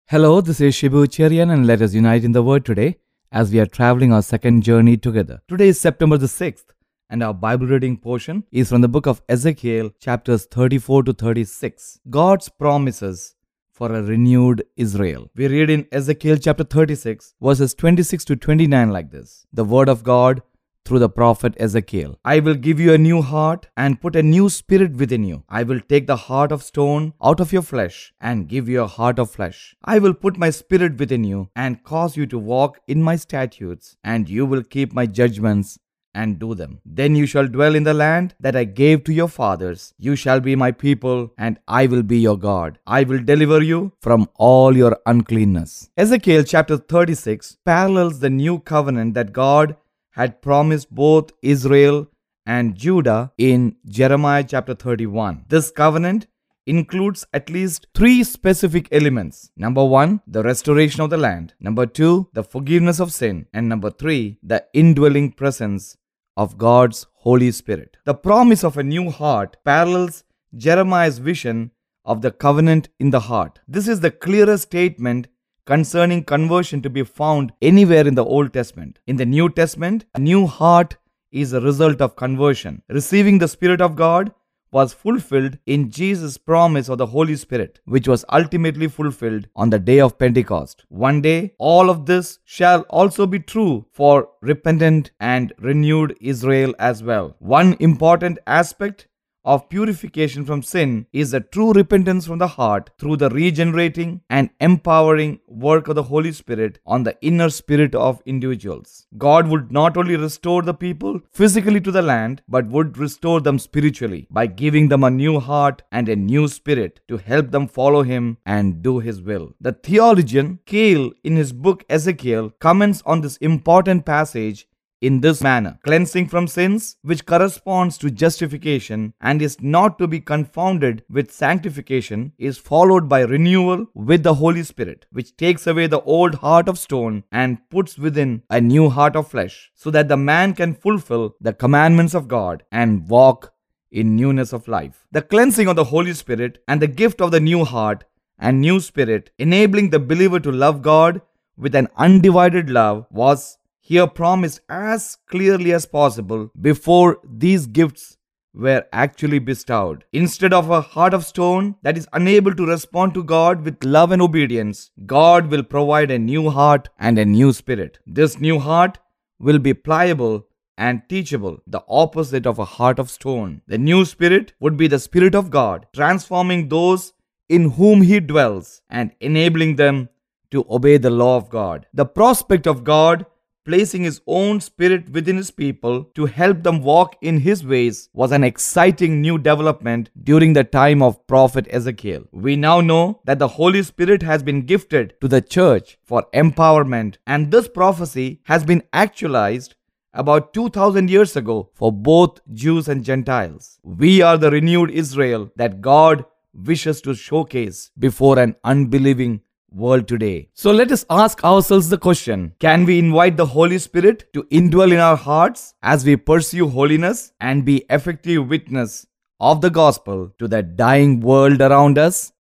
Hello, this is Shibu Cherian, and let us unite in the Word today as we are traveling our second journey together. Today is September the 6th, and our Bible reading portion is from the book of Ezekiel, chapters 34 to 36. God's promises for a renewed Israel. We read in Ezekiel chapter 36, verses 26 to 29 like this. The Word of God through the prophet Ezekiel. I will give you a new heart and put a new spirit within you. I will take the heart of stone out of your flesh and give you a heart of flesh. I will put my spirit within you and cause you to walk in my statutes, and you will keep my judgments and do them. Then you shall dwell in the land that I gave to your fathers. You shall be my people, and I will be your God. I will deliver you from all your uncleanness. Ezekiel chapter 36 parallels the new covenant that God had promised both Israel and Judah in Jeremiah chapter 31. This covenant includes at least three specific elements. Number one, the restoration of the land. Number two, the forgiveness of sin. And number three, the indwelling presence of God's Holy Spirit. The promise of a new heart parallels Jeremiah's vision of the covenant in the heart. This is the clearest statement concerning conversion to be found anywhere in the Old Testament. In the New Testament, a new heart is a result of conversion. Receiving the Spirit of God was fulfilled in Jesus' promise of the Holy Spirit, which was ultimately fulfilled on the day of Pentecost. One day, all of this shall also be true for repentant and renewed Israel as well. One important aspect of purification from sin is the true repentance from the heart through the regenerating and empowering work of the Holy Spirit on the inner spirit of individuals. God would not only restore the people physically to the land, but would restore them spiritually by giving them a new heart and a new spirit to help them follow Him and do His will. The theologian Keil, in his book Ezekiel, comments on this important passage in this manner: cleansing from sins, which corresponds to justification and is not to be confounded with sanctification, is followed by renewal with the Holy Spirit, which takes away the old heart of stone and puts within a new heart of flesh, so that the man can fulfill the commandments of God and walk in newness of life. The cleansing of the Holy Spirit and the gift of the new heart and new spirit, enabling the believer to love God with an undivided love, was here promised as clearly as possible before these gifts were actually bestowed. Instead of a heart of stone that is unable to respond to God with love and obedience, God will provide a new heart and a new spirit. This new heart will be pliable and teachable, the opposite of a heart of stone. The new spirit would be the Spirit of God, transforming those in whom He dwells and enabling them to obey the law of God. The prospect of God placing His own Spirit within His people to help them walk in His ways was an exciting new development during the time of prophet Ezekiel. We now know that the Holy Spirit has been gifted to the church for empowerment, and this prophecy has been actualized about 2000 years ago for both Jews and Gentiles. We are the renewed Israel that God wishes to showcase before an unbelieving world today. So let us ask ourselves the question: can we invite the Holy Spirit to indwell in our hearts as we pursue holiness and be effective witness of the gospel to the dying world around us?